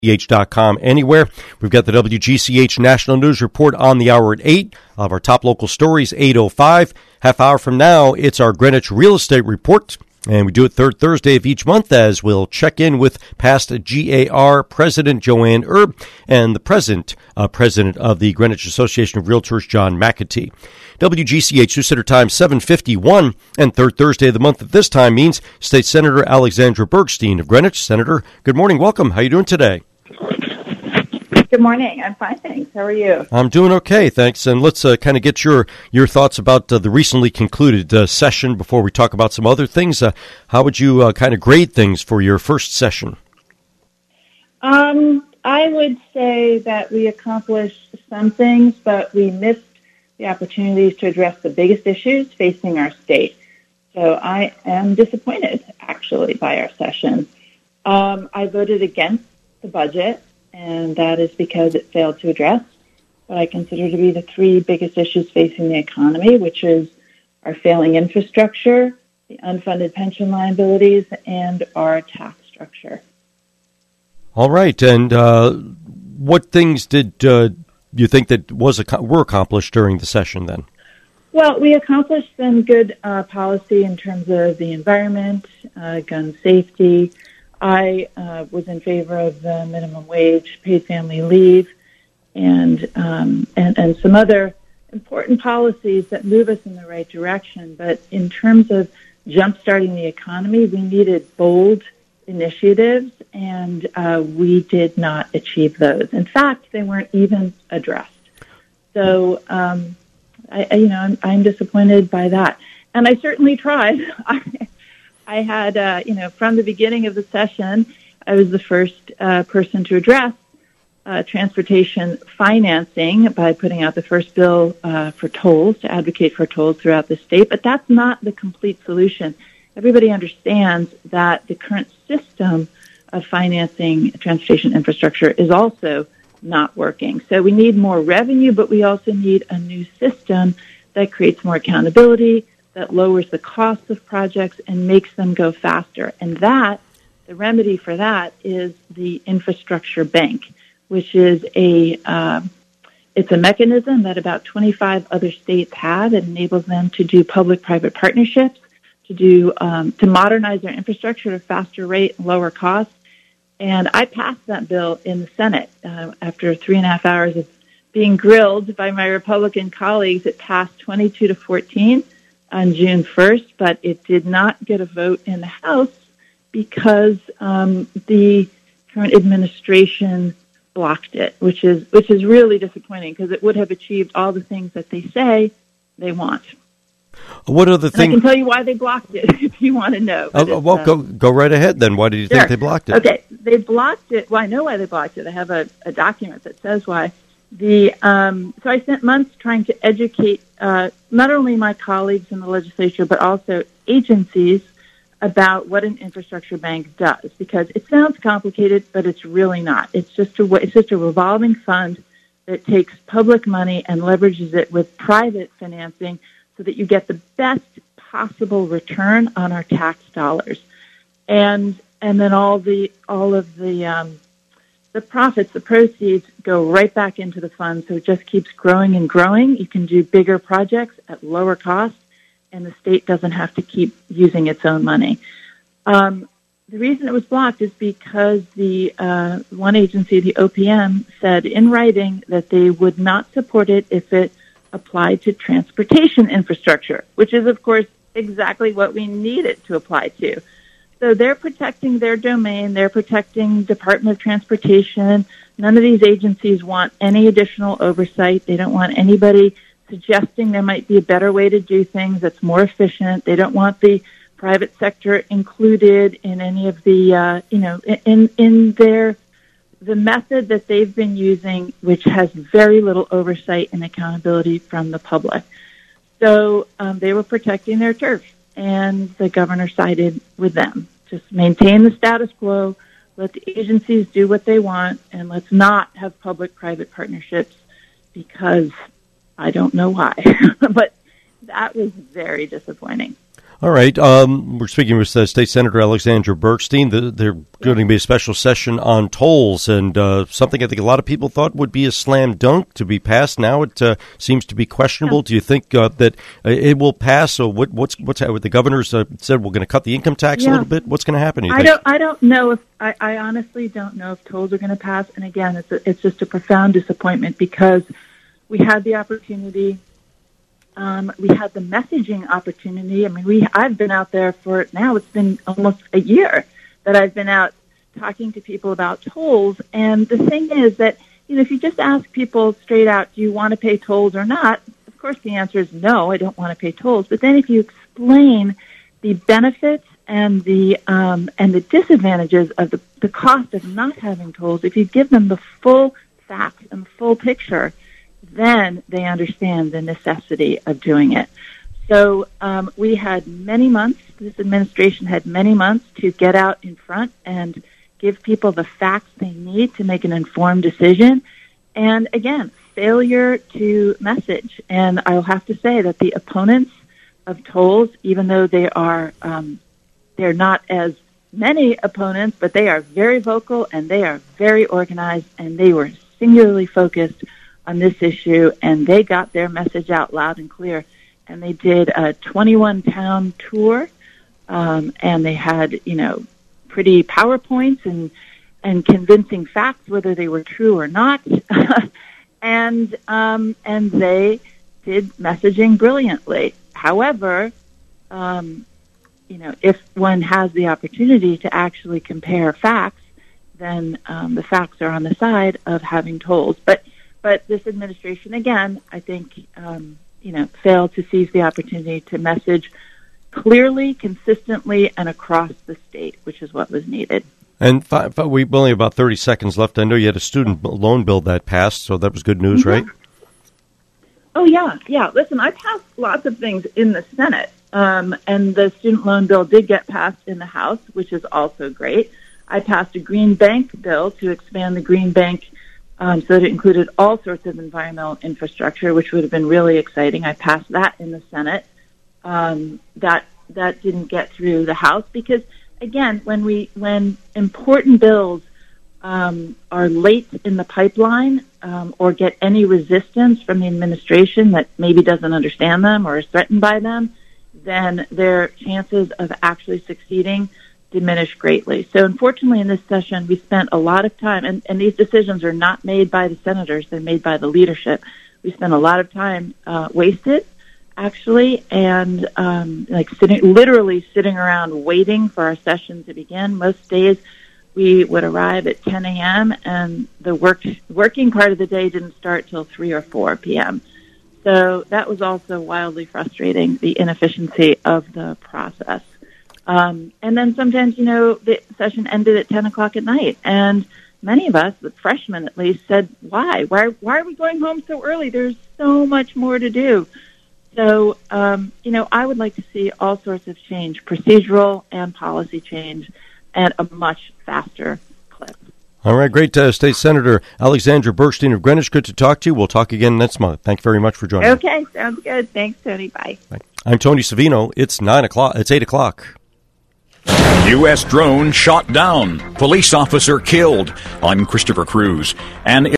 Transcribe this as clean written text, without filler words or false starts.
WGCH.com anywhere. We've got the WGCH National News Report on the hour at 8. Of our top local stories, 8:05. Half hour from now, it's our Greenwich Real Estate Report. And we do it third Thursday of each month as we'll check in with past GAR President Joanne Erb and the present President of the Greenwich Association of Realtors, John McAtee. WGCH News Center Time 7:51, and third Thursday of the month at this time means State Senator Alexandra Bergstein of Greenwich. Senator, good morning. Welcome. How are you doing today? Good morning. I'm fine, thanks. How are you? I'm doing okay, thanks. And let's kind of get your thoughts about the recently concluded session before we talk about some other things. How would you kind of grade things for your first session? I would say that we accomplished some things, but we missed the opportunities to address the biggest issues facing our state. So I am disappointed, actually, by our session. I voted against the budget, and that is because it failed to address what I consider to be the three biggest issues facing the economy, which is our failing infrastructure, the unfunded pension liabilities, and our tax structure. All right. And what things did you think that were accomplished during the session then? Well, we accomplished some good policy in terms of the environment, gun safety. I was in favor of the minimum wage, paid family leave, and some other important policies that move us in the right direction. But in terms of jumpstarting the economy, we needed bold initiatives, and we did not achieve those. In fact, they weren't even addressed. So, I'm disappointed by that. And I certainly tried. I had, from the beginning of the session, I was the first person to address transportation financing by putting out the first bill for tolls, to advocate for tolls throughout the state. But that's not the complete solution. Everybody understands that the current system of financing transportation infrastructure is also not working. So we need more revenue, but we also need a new system that creates more accountability, that lowers the cost of projects and makes them go faster. And the remedy for that is the infrastructure bank, which is it's a mechanism that about 25 other states have. It enables them to do public-private partnerships, to modernize their infrastructure at a faster rate and lower costs. And I passed that bill in the Senate after 3.5 hours of being grilled by my Republican colleagues. It passed 22-14 on June 1st, but it did not get a vote in the House because the current administration blocked it, which is really disappointing because it would have achieved all the things that they say they want. What are the things? I can tell you why they blocked it if you want to know. Go right ahead then. Why do you think they blocked it? Okay, they blocked it. Well, I know why they blocked it. I have a document that says why. So I spent months trying to educate not only my colleagues in the legislature but also agencies about what an infrastructure bank does, because it sounds complicated, but it's really not. It's just a revolving fund that takes public money and leverages it with private financing so that you get the best possible return on our tax dollars, and then all of the profits, the proceeds go right back into the fund, so it just keeps growing and growing. You can do bigger projects at lower cost, and the state doesn't have to keep using its own money. The reason it was blocked is because the one agency, the OPM, said in writing that they would not support it if it applied to transportation infrastructure, which is, of course, exactly what we need it to apply to. So they're protecting their domain. They're protecting Department of Transportation. None of these agencies want any additional oversight. They don't want anybody suggesting there might be a better way to do things that's more efficient. They don't want the private sector included in any of the, in the method that they've been using, which has very little oversight and accountability from the public. So they were protecting their turf, and the governor sided with them. Just maintain the status quo, let the agencies do what they want, and let's not have public-private partnerships because I don't know why. But that was very disappointing. All right. We're speaking with State Senator Alexandra Bergstein. They're going to be a special session on tolls, and something I think a lot of people thought would be a slam dunk to be passed. Now it seems to be questionable. Yeah. Do you think that it will pass? So what's the governors said we're going to cut the income tax a little bit? What's going to happen? I don't know if I honestly don't know if tolls are going to pass. And again, it's just a profound disappointment because we had the opportunity. We had the messaging opportunity. I mean, I've been out there for now. It's been almost a year that I've been out talking to people about tolls. And the thing is that, if you just ask people straight out, do you want to pay tolls or not? Of course, the answer is no, I don't want to pay tolls. But then if you explain the benefits and the disadvantages of the cost of not having tolls, if you give them the full facts and full picture, then they understand the necessity of doing it. So we had many months, this administration had many months to get out in front and give people the facts they need to make an informed decision. And again, failure to message. And I'll have to say that the opponents of tolls, even though they are, they're not as many opponents, but they are very vocal and they are very organized and they were singularly focused on this issue, and they got their message out loud and clear. And they did a 21-town tour, and they had, pretty PowerPoints and convincing facts, whether they were true or not. and they did messaging brilliantly. However, if one has the opportunity to actually compare facts, then the facts are on the side of having tolls. But this administration, again, I think, failed to seize the opportunity to message clearly, consistently, and across the state, which is what was needed. And we've only about 30 seconds left. I know you had a student loan bill that passed, so that was good news, right? Oh, yeah. Listen, I passed lots of things in the Senate, and the student loan bill did get passed in the House, which is also great. I passed a green bank bill to expand the green bank so that it included all sorts of environmental infrastructure, which would have been really exciting. I passed that in the Senate. That didn't get through the House because, again, when important bills are late in the pipeline or get any resistance from the administration that maybe doesn't understand them or is threatened by them, then their chances of actually succeeding diminish greatly. So unfortunately in this session we spent a lot of time, and these decisions are not made by the senators, they're made by the leadership. We spent a lot of time wasted, actually, and literally sitting around waiting for our session to begin. Most days we would arrive at 10 a.m. and the working part of the day didn't start till 3 or 4 p.m. So that was also wildly frustrating, the inefficiency of the process. And then sometimes, the session ended at 10 o'clock at night. And many of us, the freshmen at least, said, why? Why are we going home so early? There's so much more to do. So, I would like to see all sorts of change, procedural and policy change, at a much faster clip. All right, great. State Senator Alexandra Bergstein of Greenwich, good to talk to you. We'll talk again next month. Thank you very much for joining us. Okay, sounds good. Thanks, Tony. Bye. I'm Tony Savino. It's 9 o'clock. It's 8 o'clock. U.S. drone shot down. Police officer killed. I'm Christopher Cruz. And